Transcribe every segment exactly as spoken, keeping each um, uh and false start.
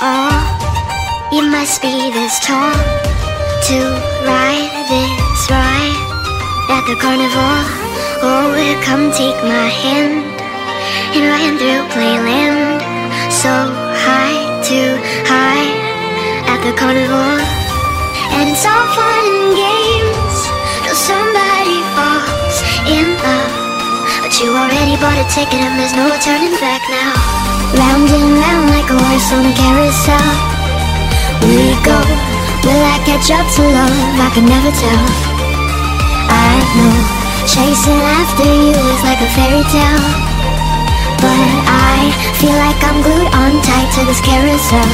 Oh, you must be this tall to ride this ride at the carnival. Oh, come take my hand and ride through Playland. So high, too high at the carnival. And it's all fun and games till somebody falls in love, but you already bought a ticket and there's no turning back now. Round and round like a horse on a carousel we go. Will I catch up to love? I can never tell. I know chasing after you is like a fairy tale, but I feel like I'm glued on tight to this carousel.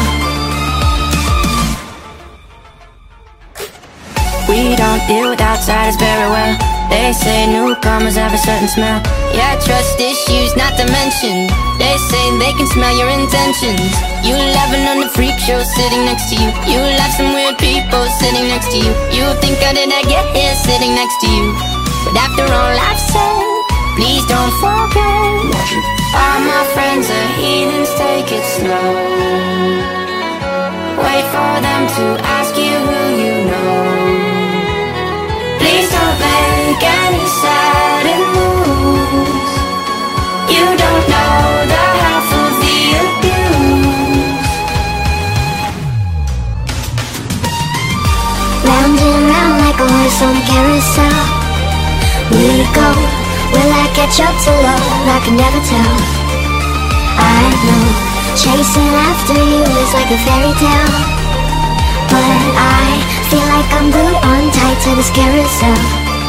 We don't deal with outsiders very well. They say newcomers have a certain smell. Yeah, trust issues not to mention. They say they can smell your intentions. You laughing on the freak show sitting next to you. You laugh some weird people sitting next to you. You think how did I get here sitting next to you? But after all I've said, please don't forget, all my friends are heathens, take it slow. Wait for them to ask you who you know. Please don't make any sudden moves. You don't know the half of the abuse. Round and round like a horse on a carousel we go. Will I catch up to love? I can never tell. I know chasing after you is like a fairy tale, but I feel like I'm glued on tight to this carousel.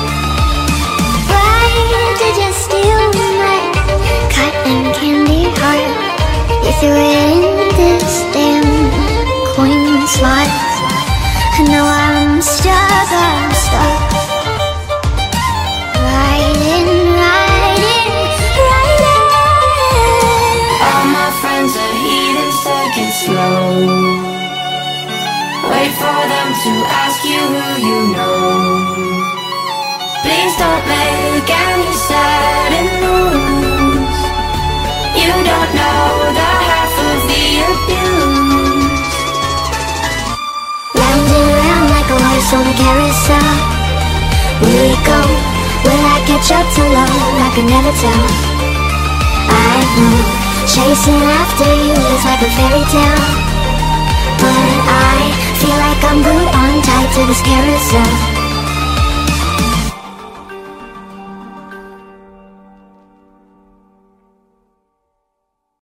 Why did you steal my cotton candy heart? You threw it in this damn coin slot, and now I'm stuck, I'm stuck. Riding, riding, riding. All my friends are heathens, take it slow. Wait for them to ask you who you know. Please don't make any sudden moves. You don't know the half of the abuse. Round and round like a horse on a carousel we go. Will I catch up to love? I can never tell. I know chasing after you is like a fairy tale, but I feel like I'm glued on tight to this carousel.